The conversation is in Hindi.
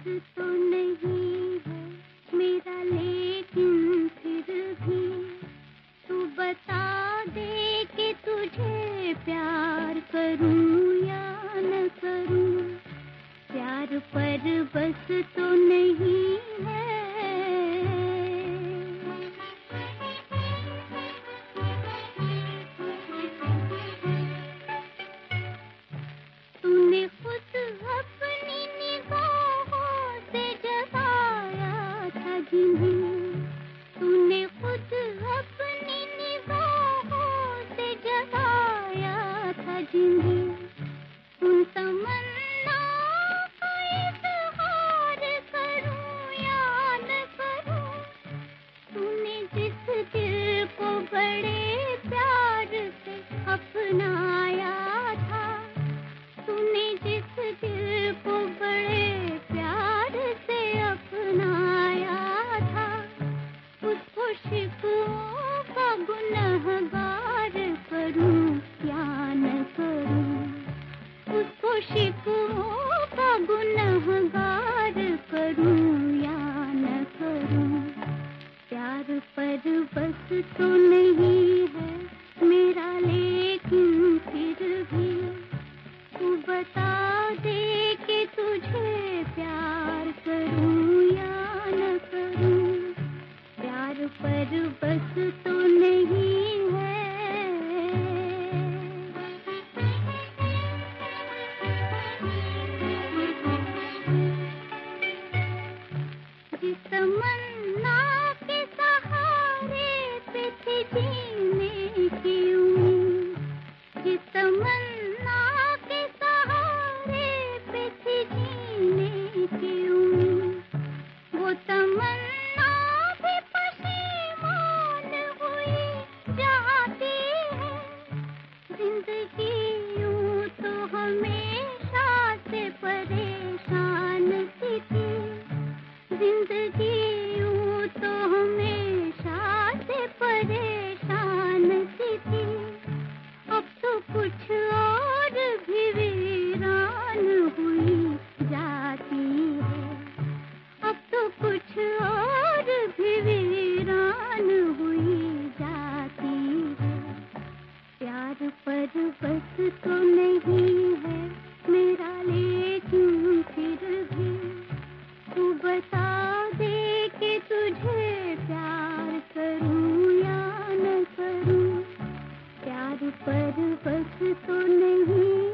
तो नहीं है मेरा, लेकिन फिर भी तू बता दे कि तुझे प्यार करूं या न करूं। प्यार पर बस तो नहीं है। तूने खुद अपनी निगाहों से जगाया था जिन्हें, तूने खुद अपनी निगाहों से जगाया था जिन्हें, उन तमन्नाओं का इज़हार करूं या न करूं। तूने जिस दिल को बड़े प्यार से अपनाया था, तूने जिस दिल को बड़े प्यार से अपनाया था, उसको शिकवों का गुनहगार करूं या न करूं। उसको शिकवों का गुनहगार करूं या न करूं। प्यार पर बस तो नहीं है मेरा, लेकिन फिर भी तू बता दे कि तुझे प्यार करूं या न करूं। प्यार पर बस तो नहीं है। जिस तमन्ना के सहारे पे थी जीने की उम्मीद, जिस तमन्ना के सहारे पे थी जीने की उम्मीद, वो तमन्ना भी पशीमान हुई जाती है। जिंदगी यूं तो हमेशा से परेशान सी थी, जिंदगी यूं तो हमेशा से परेशान सी थी। अब तो कुछ और भी वीरान हुई जाती है। अब तो कुछ और भी वीरान हुई जाती है। प्यार पर बस तो नहीं है मेरा, लेकिन फिर भी तू बता दे कि तुझे प्यार करूं या न करूं। प्यार पर बस तो नहीं